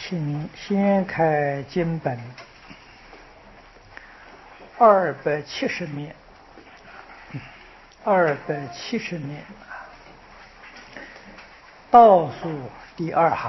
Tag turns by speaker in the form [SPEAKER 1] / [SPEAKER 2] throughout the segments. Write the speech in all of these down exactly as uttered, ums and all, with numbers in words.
[SPEAKER 1] 请先开经本二百七十面，二百七十面，倒数第二行。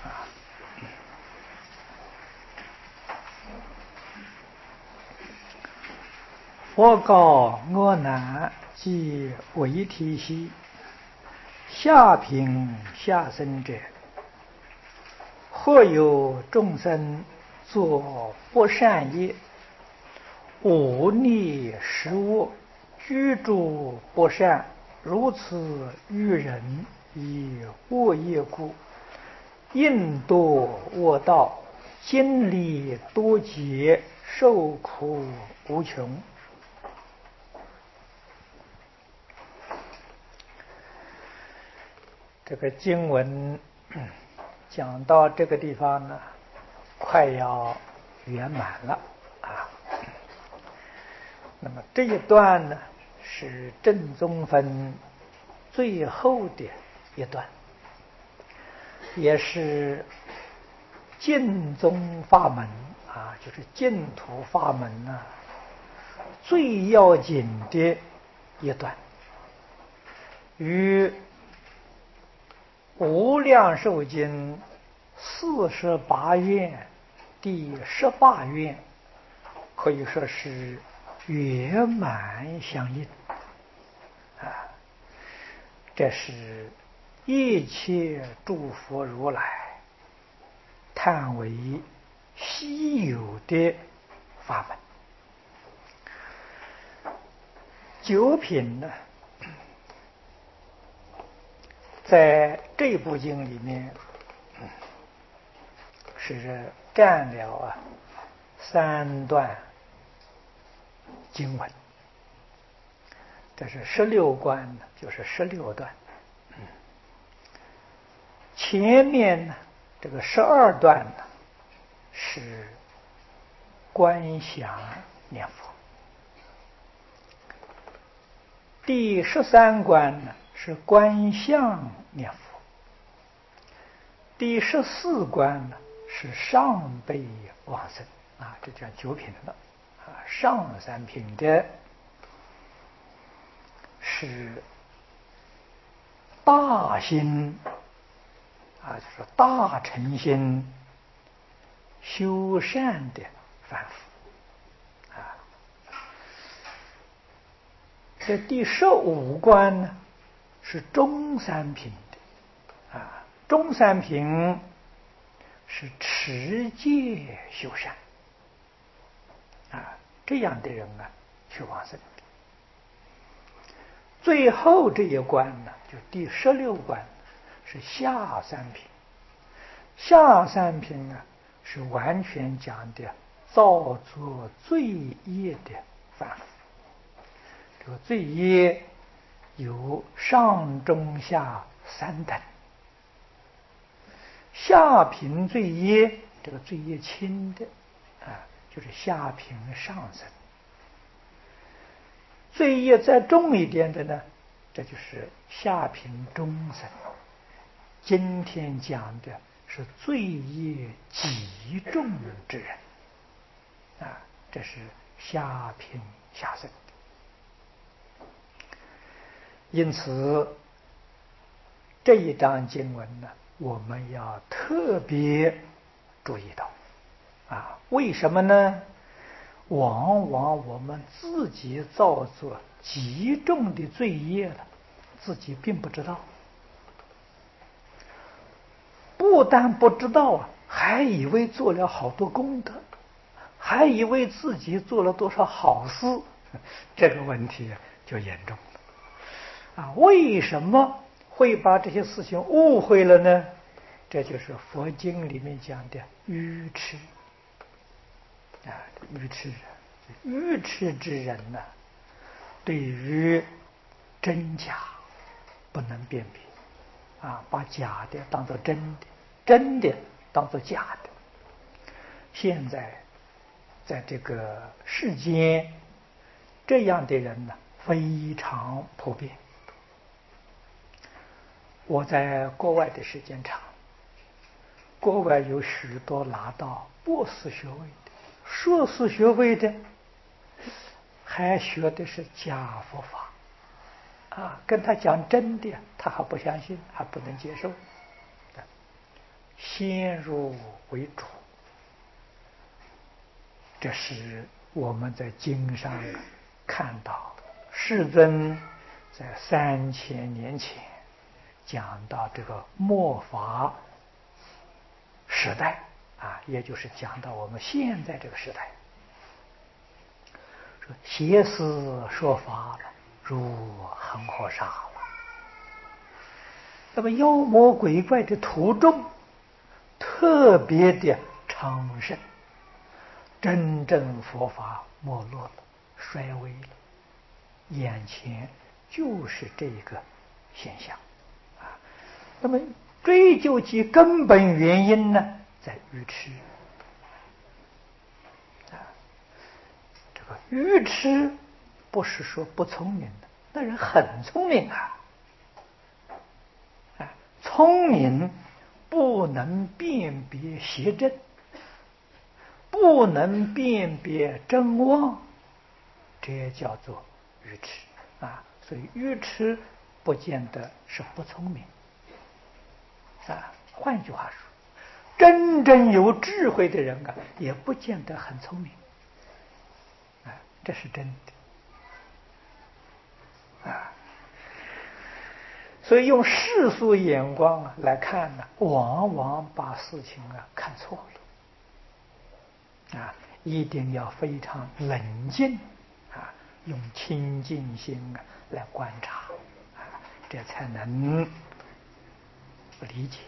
[SPEAKER 1] 佛告阿难及维提悉：下品下生者，或有众生作不善业，忤逆食物，居住不善，如此于人以恶业故，应堕恶道，经历多劫，受苦无穷。这个经文讲到这个地方呢，快要圆满了啊。那么这一段呢，是正宗分最后的一段，也是净宗法门啊，就是净土法门呢、啊、最要紧的一段，与无量寿经四十八愿第十八愿可以说是圆满相应啊！这是一切诸佛如来叹为稀有的法门。九品呢，在这部经里面是占了啊三段经文，这是十六观呢，就是十六段。前面呢，这个十二段呢是观想念佛，第十三关呢是观相念佛，第十四关呢是上辈往生啊，这叫九品了啊。上三品的是大心啊，就是大诚心修善的凡夫啊。这第十五关呢是中三品的啊，中三品是持戒修善啊，这样的人啊去往生。最后这一关呢，就第十六关是下三品。下三品呢是完全讲的造作罪业的凡夫。这个罪业有上中下三等，下品罪业，这个罪业轻的啊，就是下品上生；罪业再重一点的呢，这就是下品中生。今天讲的是罪业极重之人啊，这是下品下生。因此这一章经文呢，我们要特别注意到啊，为什么呢？往往我们自己造作极重的罪业了，自己并不知道，不但不知道啊，还以为做了好多功德，还以为自己做了多少好事，这个问题就严重了啊！为什么会把这些事情误会了呢？这就是佛经里面讲的愚痴啊，愚痴人，愚痴之人呢、啊，对于真假不能辨别啊，把假的当作真的，真的当作假的。现在在这个世间，这样的人呢非常普遍。我在国外的时间长， 国外有许多拿到博士学位的、硕士学位的，还学的是假佛法啊，跟他讲真的，他还不相信，还不能接受。先入为主，这是我们在经上看到世尊在三千年前讲到这个末法时代啊，也就是讲到我们现在这个时代，说邪思说法了，如恒河沙了。那么妖魔鬼怪的徒众特别的昌盛，真正佛法没落了，衰微了，眼前就是这个现象啊。那么追究其根本原因呢，在愚痴啊。这个愚痴不是说不聪明的，那人很聪明啊，啊，聪明不能辨别邪正，不能辨别真妄，这叫做愚痴啊。所以愚痴不见得是不聪明啊。换句话说，真正有智慧的人啊，也不见得很聪明啊，这是真的啊。所以用世俗眼光啊来看呢，往往把事情啊看错了啊。一定要非常冷静啊，用清净心啊来观察啊，这才能理解。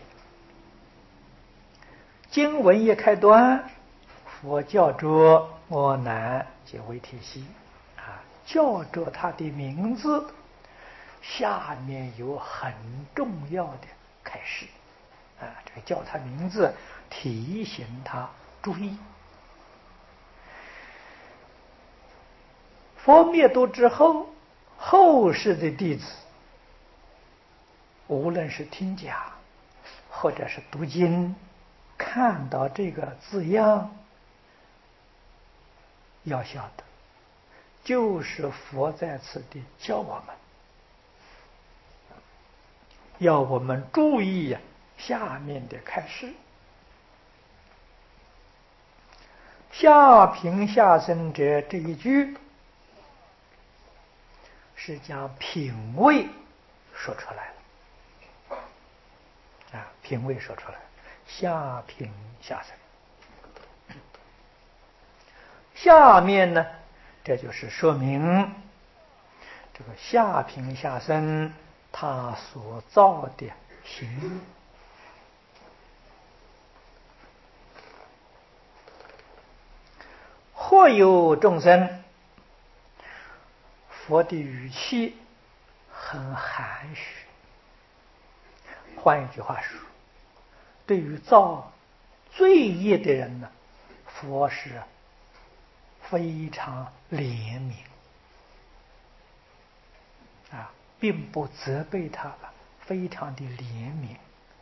[SPEAKER 1] 经文一开端，佛叫着阿难及维提西啊，叫着他的名字，下面有很重要的开示啊，这个叫他名字，提醒他注意。佛灭度之后，后世的弟子，无论是听讲或者是读经，看到这个字样，要晓得，就是佛在此地教我们，要我们注意呀、啊、下面的开示。下品下生者这一句是将品位说出来了啊，品位说出来，下品下生。下面呢，这就是说明这个下品下生他所造的行。或有众生，佛的语气很含蓄。换一句话说，对于造罪业的人呢，佛是非常怜悯啊，并不责备他了，非常的怜悯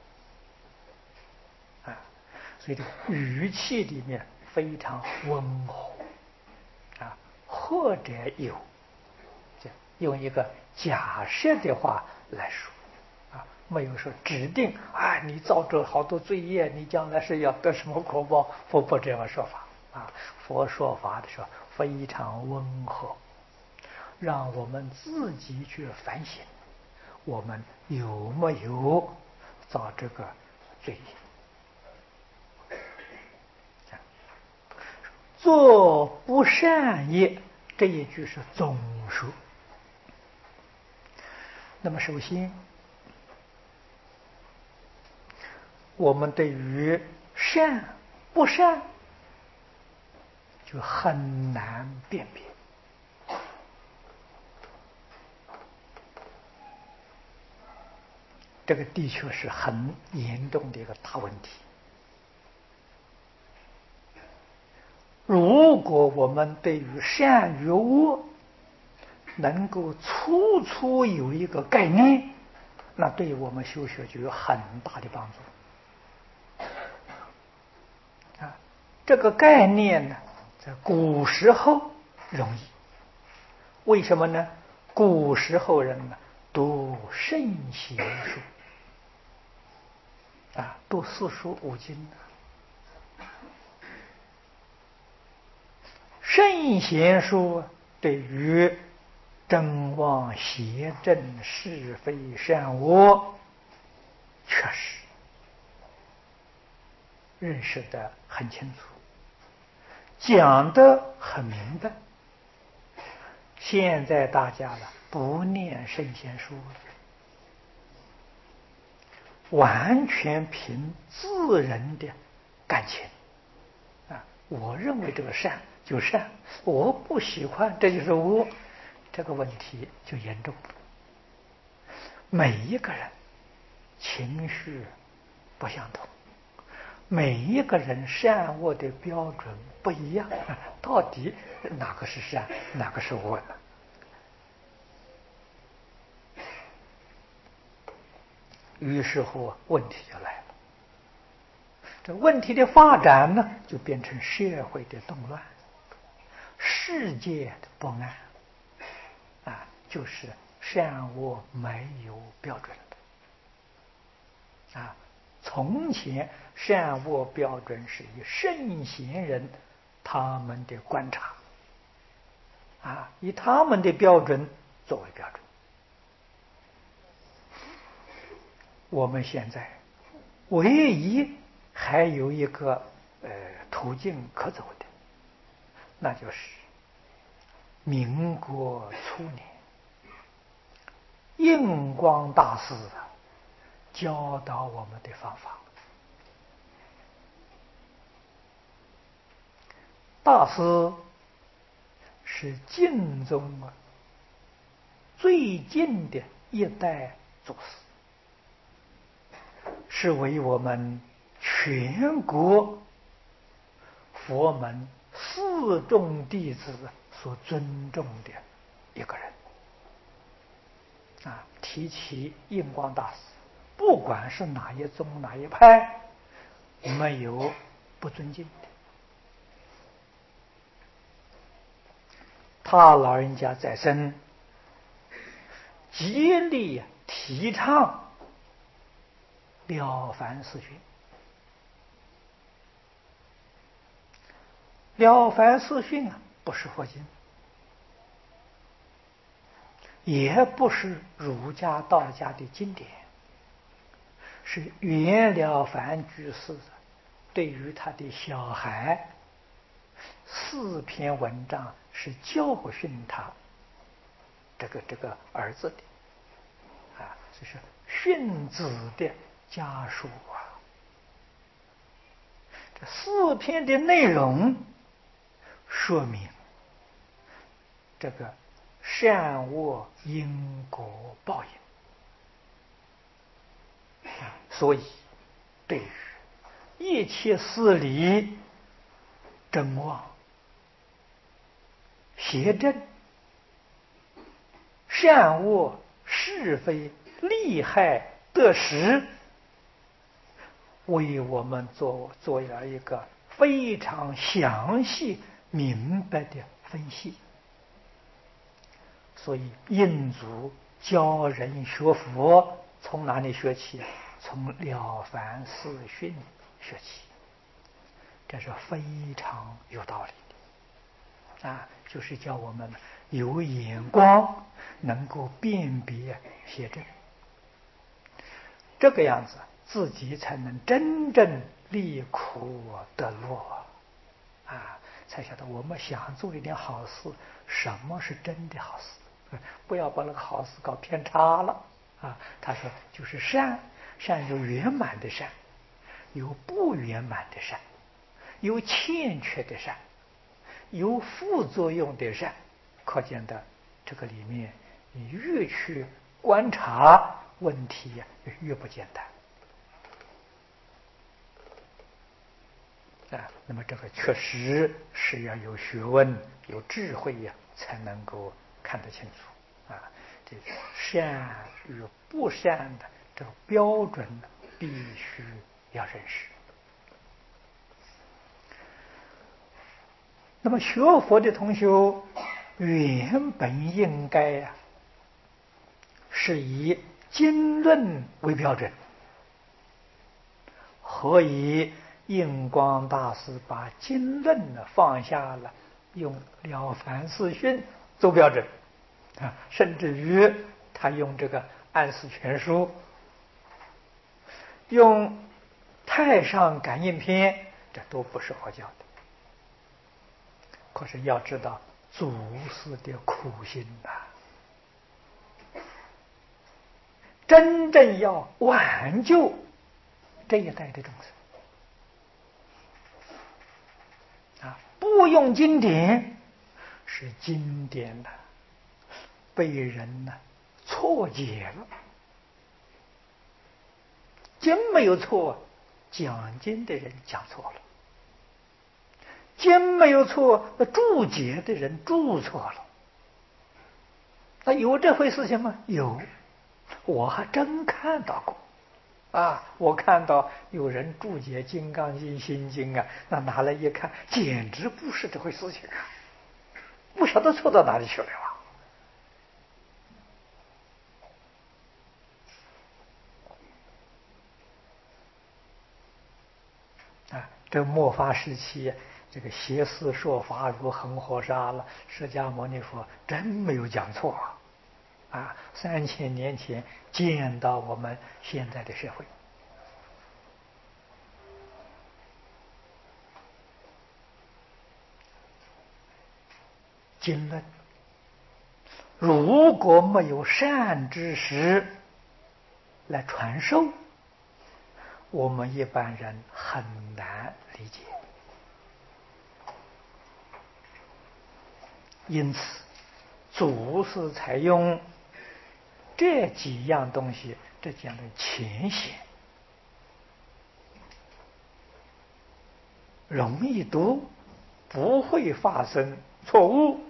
[SPEAKER 1] 啊，所以这个语气里面非常温和啊，或者有用一个假设的话来说啊，没有说指定啊，你造着好多罪业，你将来是要得什么果报，佛不这样说法啊。佛说法的时候非常温和，让我们自己去反省，我们有没有造这个罪业。做不善业这一句是总说。那么首先，我们对于善不善就很难辨别，这个的确是很严重的一个大问题。如果我们对于善与恶能够粗粗有一个概念，那对我们修学就有很大的帮助这个概念呢，在古时候容易。为什么呢？古时候人呢读圣贤书啊，读四书五经。圣贤书对于真妄邪正是非善恶，确实认识得很清楚，讲得很明白。现在大家了不念圣贤书，完全凭自人的感情啊！我认为这个善就善，我不喜欢这就是恶，这个问题就严重。每一个人情绪不相同，每一个人善恶的标准不一样，到底哪个是善，哪个是恶呢？于是乎问题就来了，这问题的发展呢，就变成社会的动乱，世界的不安啊，就是善恶没有标准的啊。从前善恶标准是以圣贤人他们的观察啊，以他们的标准作为标准。我们现在唯一还有一个呃途径可走的，那就是民国初年印光大师教导我们的方法。大师是晋宗啊最近的一代祖师，是为我们全国佛门四众弟子所尊重的一个人啊。提起印光大师，不管是哪一宗哪一派，没有不尊敬的。他老人家在生，极力提倡了凡四训。了凡四训啊，不是佛经，也不是儒家道家的经典，是袁了凡居士对于他的小孩四篇文章，是教训他这个这个儿子的啊，这是训子的家书啊。这四篇的内容说明这个善恶因果报应啊，所以对于一切事理、真妄、邪正、善恶、是非、利害、得失，为我们做做了一个非常详细明白的分析。所以印祖教人学佛，从哪里学起？从了凡四训学起，这是非常有道理的啊！就是叫我们有眼光，能够辨别邪正，这个样子自己才能真正离苦得乐啊！才晓得我们想做一点好事，什么是真的好事，不要把那个好事搞偏差了啊！他说，就是善，善有圆满的善，有不圆满的善，有欠缺的善，有副作用的善。可见的这个里面，你越去观察问题呀，越不简单啊。那么这个确实是要有学问、有智慧呀，才能够看得清楚啊。这个善与不善的这个标准必须要认识。 那么学佛的同学原本应该呀、啊，是以经论为标准。何以印光大师把经论呢放下了，用了凡四训做标准啊，甚至于他用这个安世全书，用太上感应篇，这都不是佛教的。可是要知道祖师的苦心呐、啊，真正要挽救这一代的众生啊，不用经典，是经典的被人呢错解了。经没有错，讲经的人讲错了；经没有错，注解的人注错了。那有这回事情吗？有，我还真看到过。啊，我看到有人注解《金刚经》《心经》啊，那拿来一看，简直不是这回事情啊！不晓得错到哪里去了啊！啊，这末法时期，这个邪思说法如恒河沙了，释迦牟尼佛真没有讲错啊！啊，三千年前见到我们现在的社会。经论如果没有善知识来传授，我们一般人很难理解。因此祖师采用这几样东西，这讲的浅显，容易读，不会发生错误，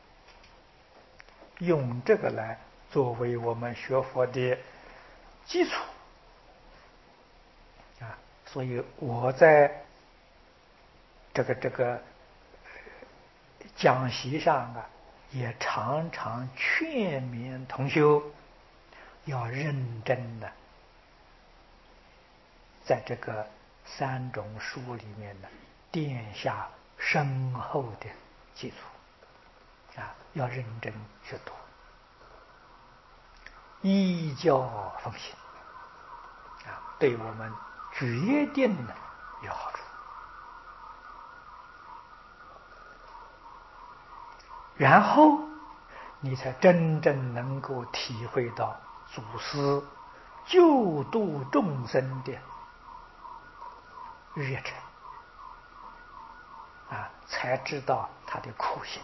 [SPEAKER 1] 用这个来作为我们学佛的基础啊。所以我在这个这个讲席上啊，也常常劝勉同修要认真的在这个三种书里面呢奠下深厚的基础啊，要认真去读，依教奉行啊，对我们决定呢有好处。然后你才真正能够体会到祖师救度众生的热忱啊，才知道他的苦心。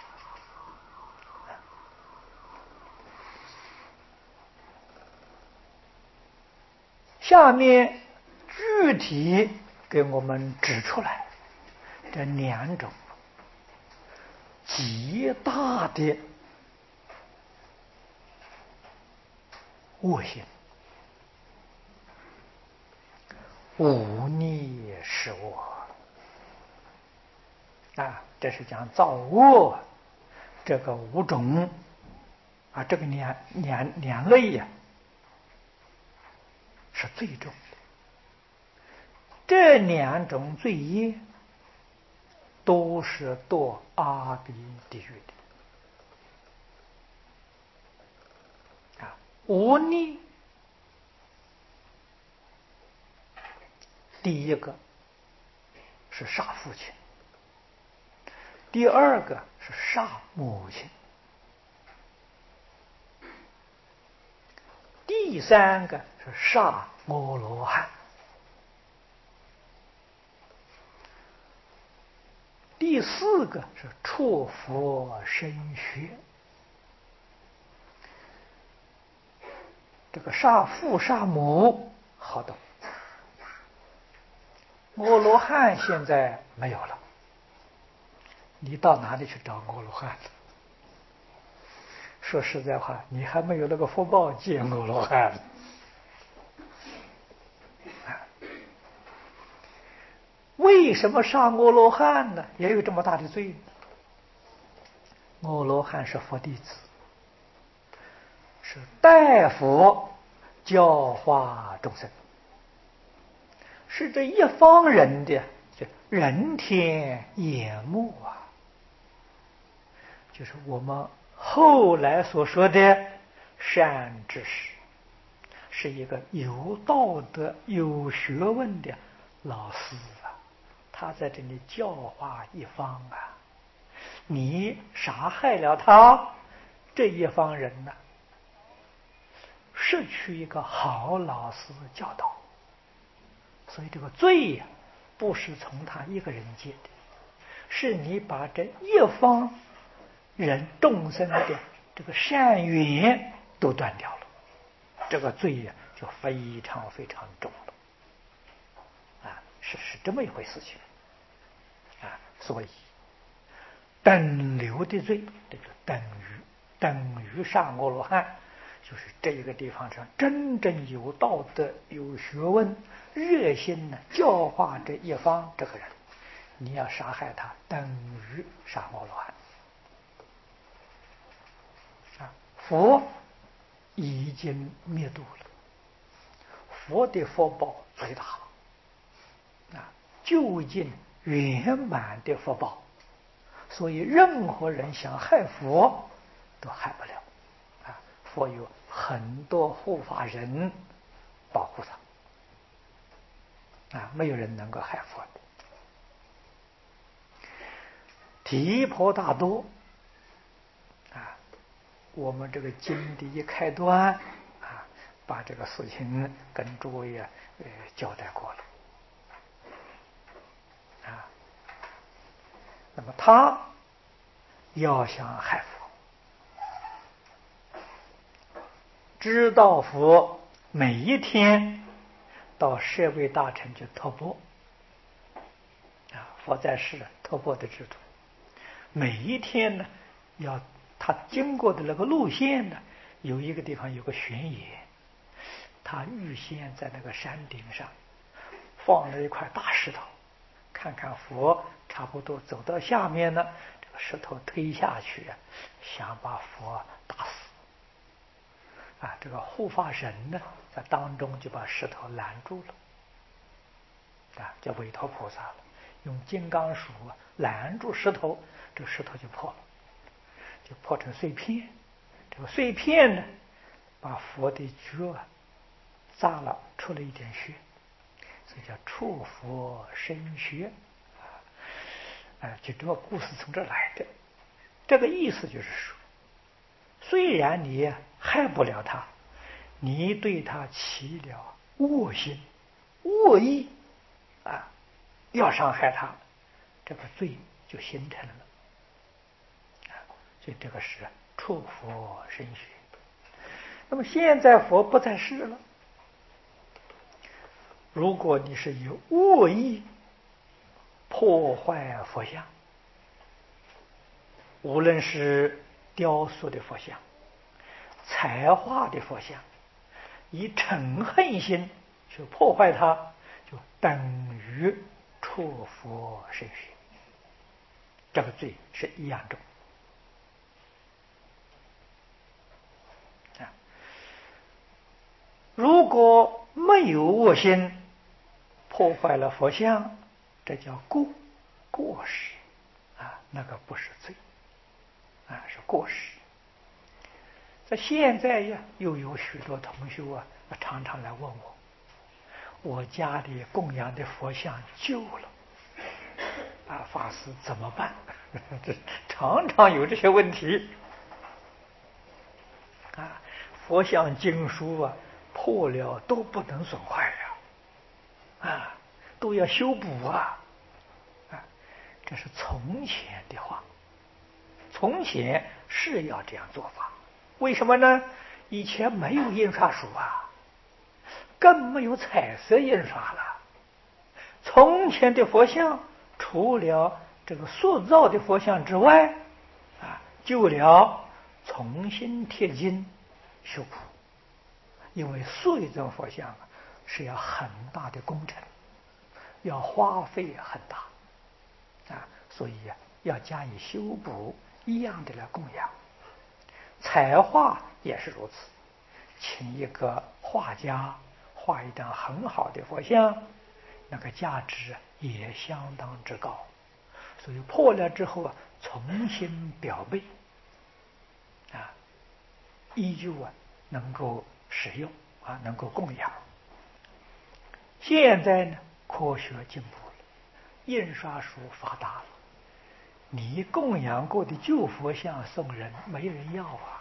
[SPEAKER 1] 下面具体给我们指出来这两种极大的恶行：忤逆是恶啊，这是讲造恶这个五种啊，这个两两两类呀、啊，是最重的。这两种罪业都是堕阿鼻地狱的啊。忤逆，第一个是杀父亲，第二个是杀母亲，第三个是杀阿罗汉，第四个是触佛身血。这个杀父杀母好懂，阿罗汉现在没有了，你到哪里去找阿罗汉？说实在话，你还没有那个福报见阿罗汉。为为什么上阿罗汉呢？也有这么大的罪呢？阿罗汉是佛弟子，是代佛教化众生，是这一方人的人天眼目啊，就是我们后来所说的善知识，是一个有道德有学问的老师啊，他在这里教化一方啊，你杀害了他，这一方人呢、啊，失去一个好老师教导，所以这个罪呀、啊，不是从他一个人结的，是你把这一方人众生的这个善缘都断掉了，这个罪呀、啊、就非常非常重了，啊，是是这么一回事情，啊，所以等流的罪，这就等于等于上阿罗汉。就是这个地方上真正有道德有学问热心呢教化这一方这个人，你要杀害他等于杀阿罗汉啊！佛已经灭度了，佛的福报最大啊，究竟圆满的福报，所以任何人想害佛都害不了啊！佛有很多护法人保护他啊，没有人能够害佛的。提婆达多啊，我们这个经的一开端啊，把这个事情跟诸位啊呃交代过了啊。那么他要想害佛，知道佛每一天到舍卫大臣去托钵啊，佛在世托钵的制度，每一天呢，要他经过的那个路线呢，有一个地方有个悬崖，他预先在那个山顶上放了一块大石头，看看佛差不多走到下面呢，这个石头推下去，想把佛打死啊！这个护法神呢，在当中就把石头拦住了啊，叫韦陀菩萨了，用金刚杵拦住石头，这个石头就破了，就破成碎片。这个碎片呢，把佛的脚啊扎了，出了一点血，所以叫触佛生血啊。哎，就这个故事从这来的。这个意思就是说，虽然你害不了他，你对他起了恶心、恶意啊，要伤害他，这个罪就形成了。所以这个是触佛生血。那么现在佛不在世了，如果你是有恶意破坏佛像，无论是雕塑的佛像、彩画的佛像，以嗔恨心去破坏它，就等于触佛生血，这个罪是一样重。如果没有恶心，破坏了佛像，这叫过过失啊，那个不是罪啊，是过失。在现在呀，又有许多同学啊，常常来问我，我家里供养的佛像旧了啊，法师怎么办？这常常有这些问题啊，佛像经书啊。破了都不能损坏呀，啊，都要修补啊，啊，这是从前的话，从前是要这样做法，为什么呢？以前没有印刷术啊，更没有彩色印刷了。从前的佛像，除了这个塑造的佛像之外，啊，就了重新贴金修补。因为塑一尊佛像是要很大的工程要花费很大啊，所以呀、啊，要加以修补，一样的来供养。彩画也是如此，请一个画家画一张很好的佛像，那个价值也相当之高，所以破了之后啊，重新裱背啊，依旧啊能够使用啊，能够供养。现在呢，科学进步了，印刷术发达了，你供养过的旧佛像送人，没人要啊！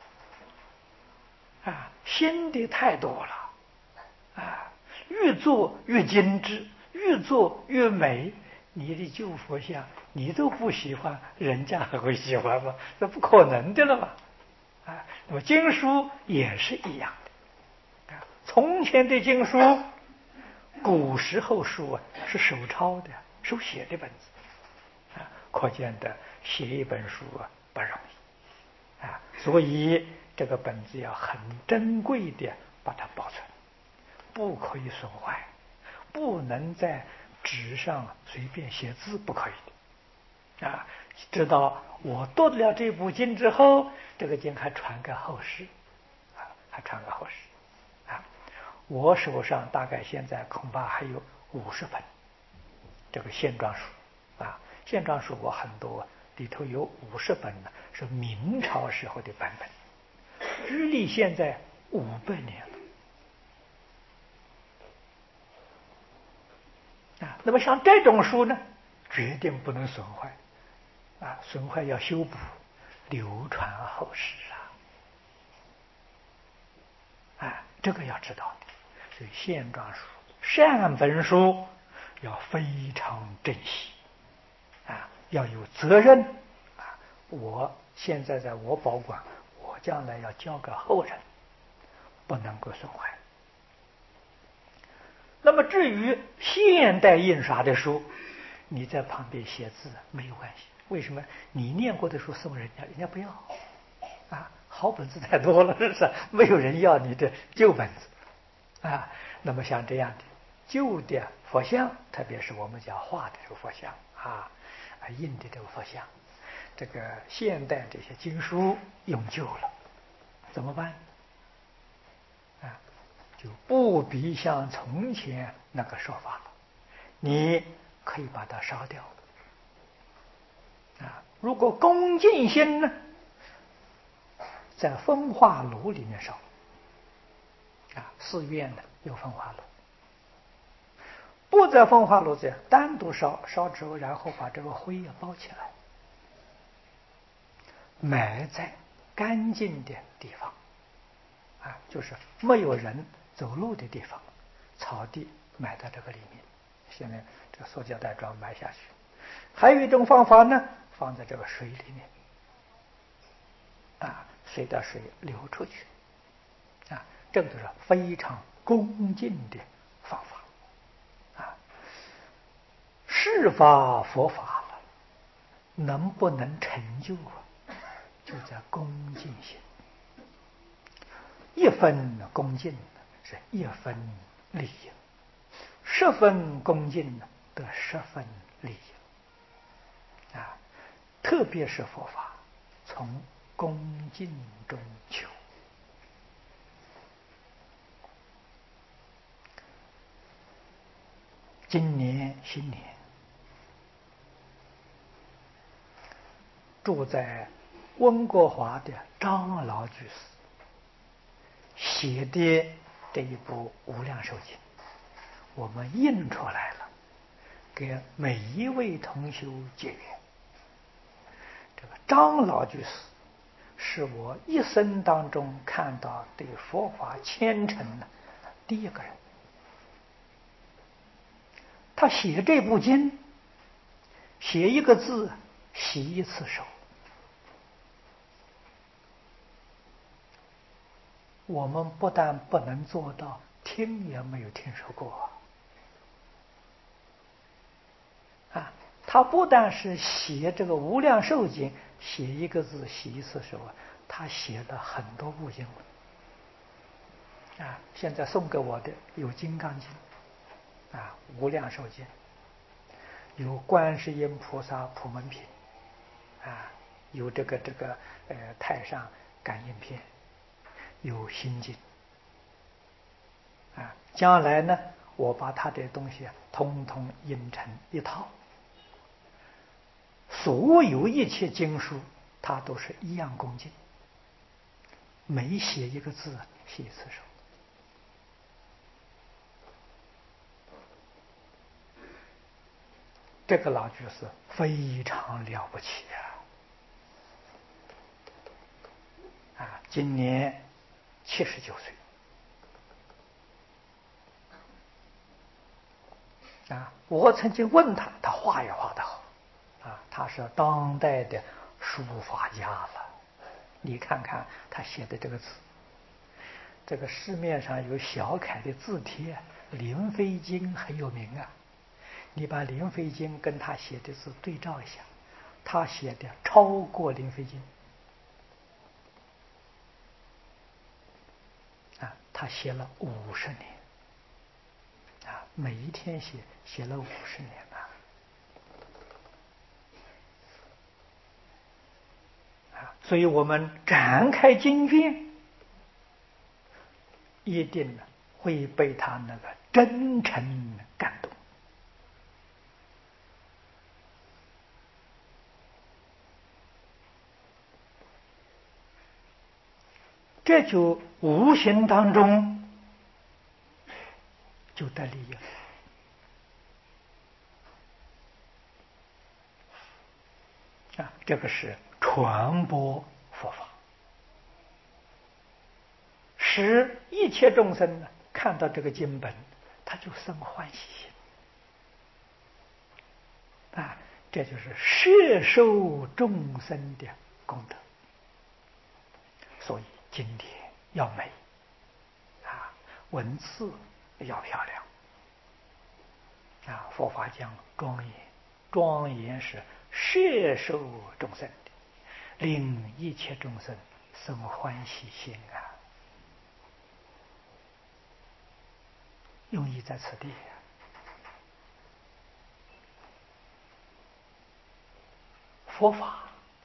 [SPEAKER 1] 啊，新的太多了，啊，越做越精致，越做越美。你的旧佛像你都不喜欢，人家还会喜欢吗？这不可能的了嘛！啊，那么经书也是一样的。啊，从前的经书，古时候书啊是手抄的、手写的本子，啊，可见的写一本书啊不容易，啊，所以这个本子要很珍贵的把它保存，不可以损坏，不能在纸上随便写字，不可以的。啊，知道我读了这部经之后，这个经还传给后世，啊，还传给后世，啊，我手上大概现在恐怕还有五十本这个线装书，啊，线装书我很多，里头有五十本呢是明朝时候的版本，日历现在五百年了，啊，那么像这种书呢，决定不能损坏。啊，损坏要修补，流传后世啊！啊，这个要知道的。所以线装书、善本书要非常珍惜，啊，要有责任啊！我现在在我保管，我将来要交给后人，不能够损坏。那么至于现代印刷的书，你在旁边写字没有关系。为什么？你念过的书送人家，人家不要啊！好本子太多了，是不是？没有人要你的旧本子啊。那么像这样的旧的佛像，特别是我们讲画的这个佛像啊，啊印的这个佛像，这个现代这些经书用旧了，怎么办？啊，就不必像从前那个说法了，你可以把它烧掉。啊，如果恭敬心呢，在焚化炉里面烧。啊，寺院呢有焚化炉，不在焚化炉这样单独烧，烧之后，然后把这个灰也包起来，埋在干净的地方，啊，就是没有人走路的地方，草地埋在这个里面。现在这个塑胶袋装埋下去。还有一种方法呢，放在这个水里面，啊，随着水流出去，啊，这个就是非常恭敬的方法，啊，是法佛法了，能不能成就啊？就在恭敬心，一分恭敬是一分利益，十分恭敬得十分利益，啊，特别是佛法，从恭敬中求。今年新年住在温哥华的张老居士写的这一部《无量寿经》，我们印出来了，给每一位同修结缘。这个张老居士是我一生当中看到对佛法虔诚的第一个人。他写这部经，写一个字洗一次手。我们不但不能做到，听也没有听说过啊！他不但是写这个《无量寿经》，写一个字洗一次手啊，他写了很多部经文啊。现在送给我的有《金刚经》啊， 无量寿经，有观世音菩萨普门品，啊，有这个这个呃太上感应篇，有心经，啊，将来呢，我把他的东西啊，通通印成一套，所有一切经书，他都是一样恭敬，每写一个字写一次手。这个老居士非常了不起啊！啊，今年七十九岁啊！我曾经问他，他画也画得好啊，他是当代的书法家了。你看看他写的这个字，这个市面上有小楷的字帖，林飞经很有名啊。你把林飞经跟他写的字对照一下，他写的超过林飞经啊，他写了五十年啊，每一天写写了五十年啊啊，所以我们展开经卷，一定会被他那个真诚感动。这就无形当中就得利益了啊！这个是传播佛法，使一切众生呢看到这个经本，他就生欢喜心啊！这就是摄受众生的功德。所以经典要美啊，文字要漂亮啊，佛法讲庄严，庄严是摄受众生的，令一切众生生欢喜心啊！用意在此地。佛法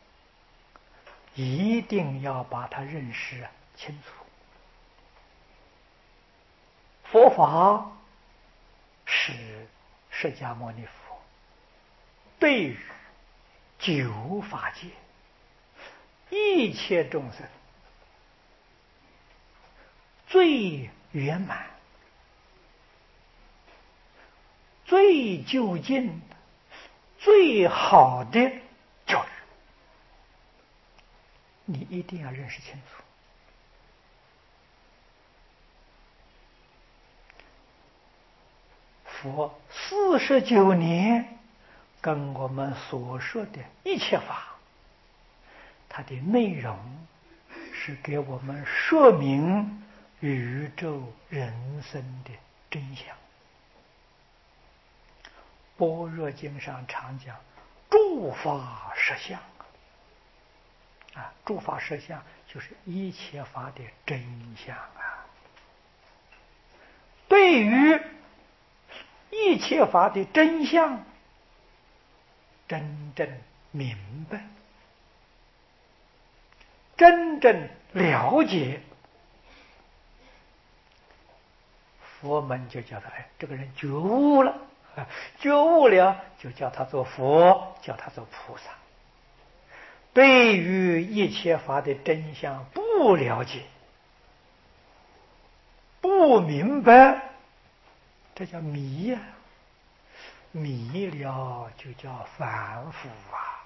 [SPEAKER 1] 一定要把它认识清楚。佛法是释迦牟尼佛对于九法界一切众生最圆满、最究竟、最好的教育，你一定要认识清楚。佛四十九年跟我们所说的一切法，它的内容是给我们说明宇宙人生的真相。般若经上常讲诸法实相啊，诸法实相就是一切法的真相啊。对于一切法的真相真正明白，真正了解，佛门就叫他哎，这个人觉悟了，觉悟了就叫他做佛，叫他做菩萨。对于一切法的真相不了解、不明白，这叫迷呀、啊！迷了就叫凡夫啊！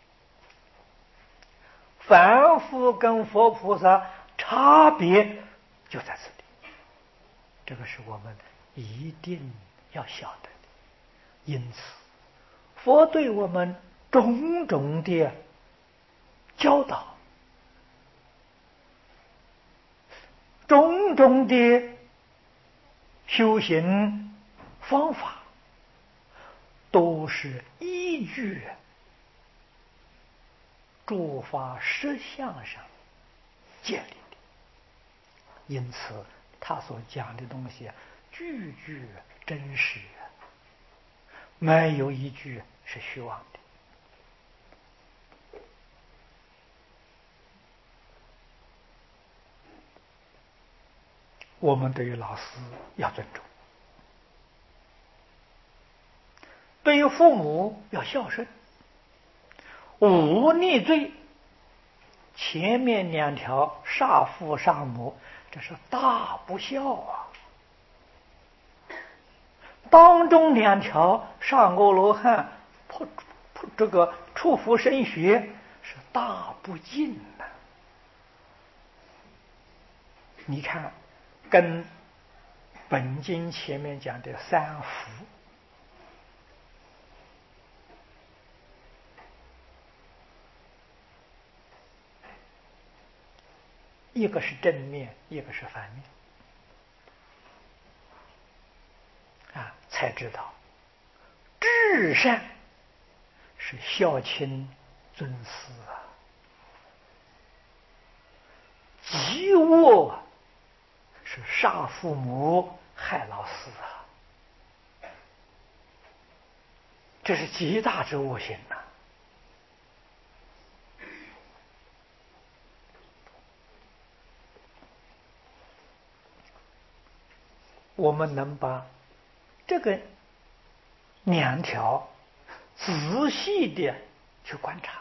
[SPEAKER 1] 凡夫跟佛菩萨差别就在这里，这个是我们一定要晓得的。因此，佛对我们种种的教导，种种的修行方法，都是依据诸法实相上建立的。因此他所讲的东西句句真实， 没有一句是虚妄的。我们对于老师要尊重，对于父母要孝顺，无逆罪。前面两条杀父杀母，这是大不孝啊！当中两条杀阿罗汉、破破这个触福生学，是大不敬呐、啊！你看，跟本经前面讲的三福，一个是正面，一个是反面啊，才知道至善是孝亲尊师啊，极恶是杀父母害老师啊，这是极大之恶行呐、啊！我们能把这个两条仔细的去观察，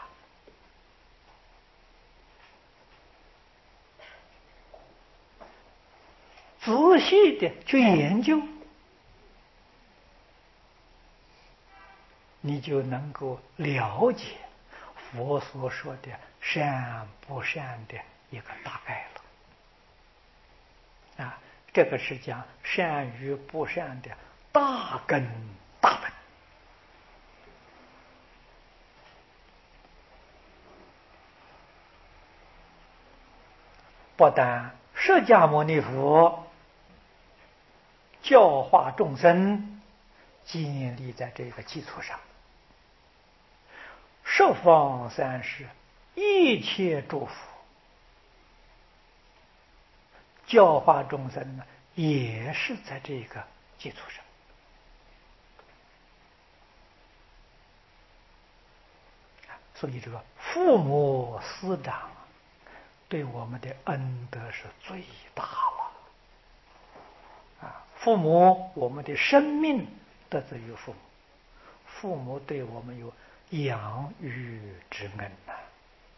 [SPEAKER 1] 仔细的去研究，你就能够了解佛所说的善不善的一个大概了。啊，这个是讲善与不善的大根大本。不但释迦牟尼佛教化众生建立在这个基础上，十方三世一切诸佛教化众生呢，也是在这个基础上。所以这个父母师长对我们的恩德是最大了啊！父母，我们的生命得自于父母，父母对我们有养育之恩呐、啊。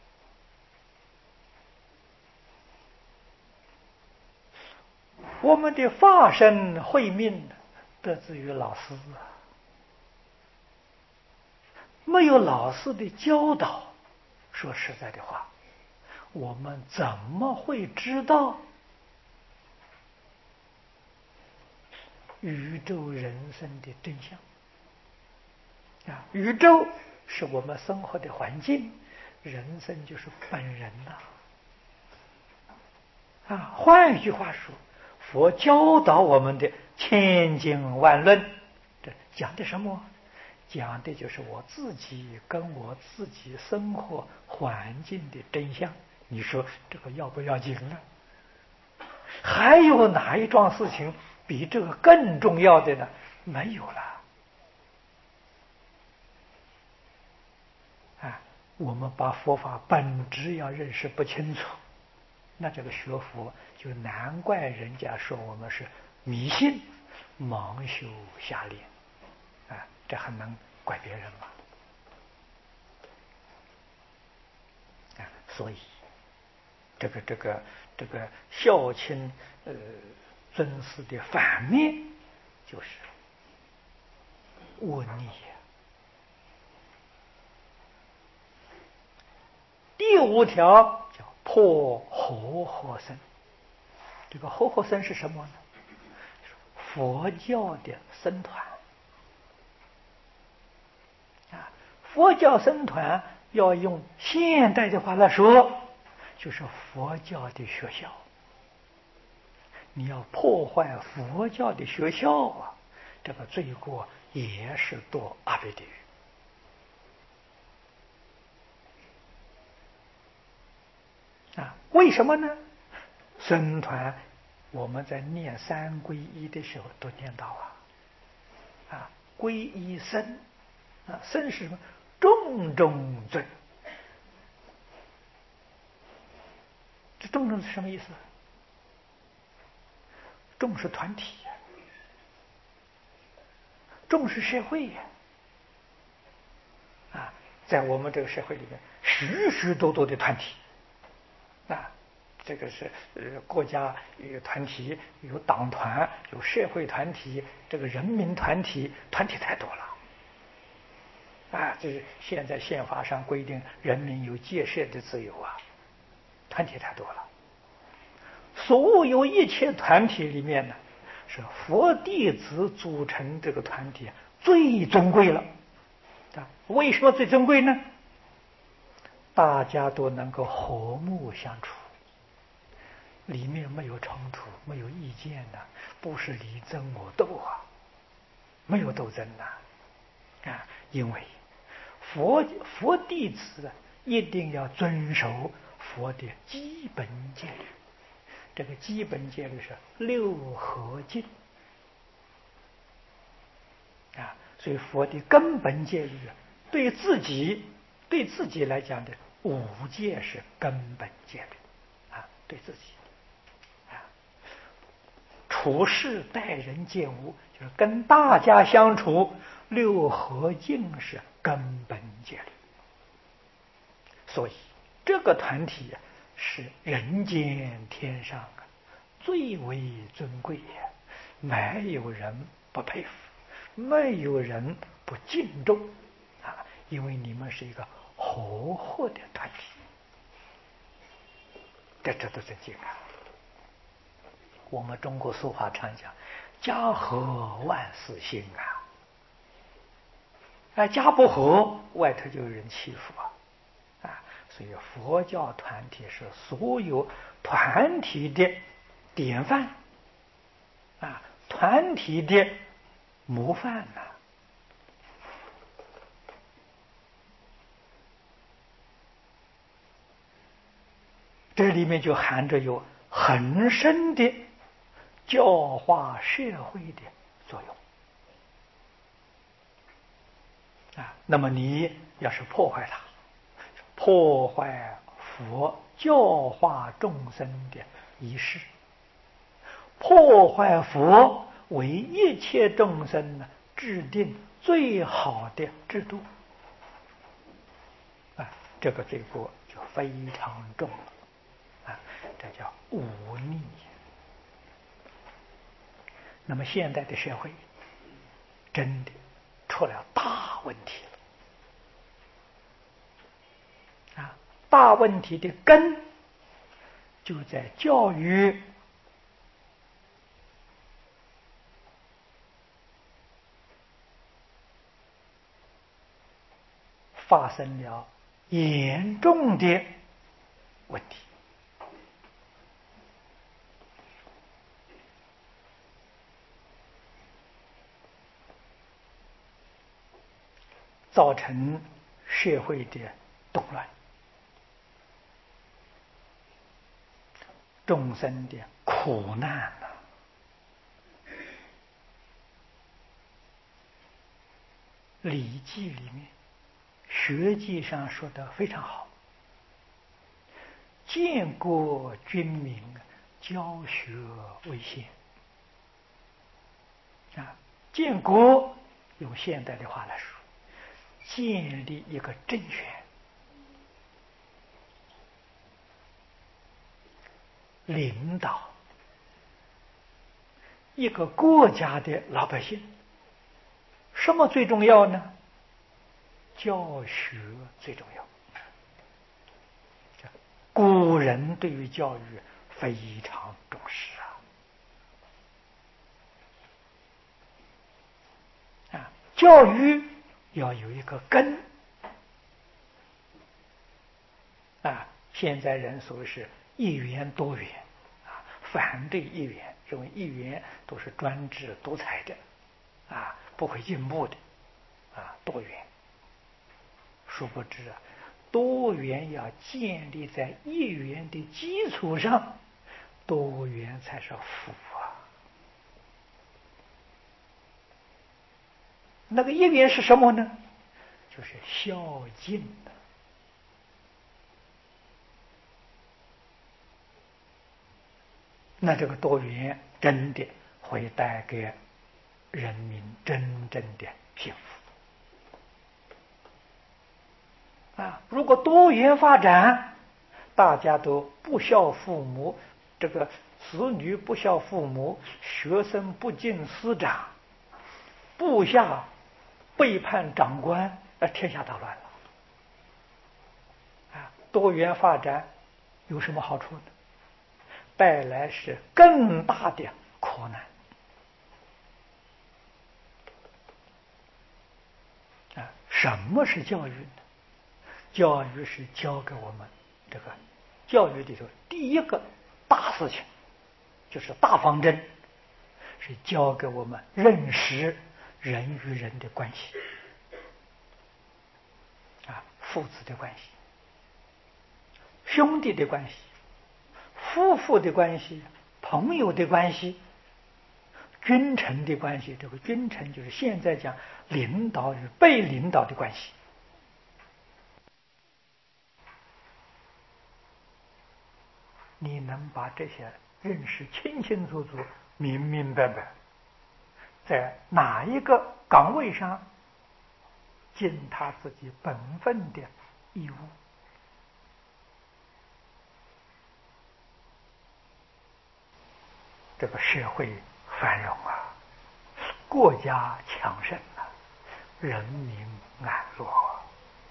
[SPEAKER 1] 我们的法身慧命得自于老师啊，没有老师的教导，说实在的话，我们怎么会知道宇宙人生的真相啊？宇宙是我们生活的环境，人生就是本人呐、啊。啊，换一句话说，佛教导我们的千经万论，这讲的什么？讲的就是我自己跟我自己生活环境的真相。你说这个要不要紧呢？还有哪一桩事情比这个更重要的呢？没有了。啊，我们把佛法本质要认识不清楚，那这个学佛就难怪人家说我们是迷信、盲修瞎练啊，这还能怪别人吗？啊，所以这个这个这个孝亲呃尊师的反面就是忤逆。第五条叫破和合僧。这个和合僧是什么呢？佛教的僧团啊，佛教僧团要用现代的话来说，就是佛教的学校。你要破坏佛教的学校啊，这个罪过也是堕阿鼻地狱啊！为什么呢？僧团我们在念三皈依的时候都念到啊啊， 皈依僧啊，僧是什么？众中尊。这众中是什么意思？众是团体呀，众是社会呀。啊，在我们这个社会里面，许许多多的团体啊。这个是呃，国家有团体，有党团，有社会团体，这个人民团体，团体太多了啊！这是现在宪法上规定，人民有结社的自由啊，团体太多了。所有一切团体里面呢，是佛弟子组成这个团体最尊贵了啊！为什么最尊贵呢？大家都能够和睦相处。里面没有冲突，没有意见的，不是你争我斗啊，没有斗争呐，啊，因为佛佛弟子一定要遵守佛的基本戒律，这个基本戒律是六合敬啊，所以佛的根本戒律对自己对自己来讲的五戒是根本戒律啊，对自己。处事待人接物，就是跟大家相处，六合敬是根本戒律。所以这个团体是人间天上啊最为尊贵呀，没有人不佩服，没有人不敬重啊，因为你们是一个和合的团体，这这都是敬啊。我们中国俗话常讲家和万事兴啊，哎，家不和外头就有人欺负啊，啊，所以佛教团体是所有团体的典范啊，团体的模范呐、啊。这里面就含着有很深的教化社会的作用啊。那么你要是破坏它，破坏佛教化众生的仪式，破坏佛为一切众生呢制定最好的制度啊，这个罪过就非常重了啊，这叫忤逆。那么现在的社会真的出了大问题了啊！大问题的根就在教育发生了严重的问题，造成社会的动乱，众生的苦难啊！《礼记》里面学记上说的非常好，建国军民，教学为先啊！建国用现代的话来说，建立一个政权，领导一个国家的老百姓，什么最重要呢？教学最重要。古人对于教育非常重视啊！啊，教育要有一个根啊！现在人所谓是一元多元啊，反对一元，认为一元都是专制独裁的啊，不会进步的啊，多元。殊不知啊，多元要建立在一元的基础上，多元才是福啊！ 那个一元是什么呢？就是孝敬的。那这个多元真的会带给人民真正的幸福啊！如果多元发展，大家都不孝父母，这个子女不孝父母，学生不敬师长，部下背叛长官，那天下大乱了啊！多元发展有什么好处呢？带来是更大的苦难啊！什么是教育呢？教育是教给我们这个教育里头第一个大事情，就是大方针，是教给我们认识人与人的关系啊，父子的关系，兄弟的关系，夫妇的关系，朋友的关系，君臣的关系。这个君臣就是现在讲领导与被领导的关系。你能把这些认识清清楚楚、明明白白，在哪一个岗位上尽他自己本分的义务，这个社会繁荣啊，国家强盛啊，人民安乐啊，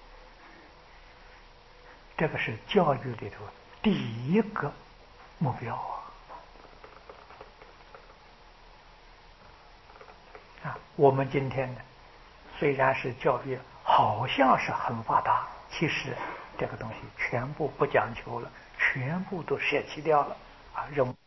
[SPEAKER 1] 这个是教育里头第一个目标啊！啊，我们今天呢，虽然是教育好像是很发达，其实这个东西全部不讲求了，全部都舍弃掉了啊，认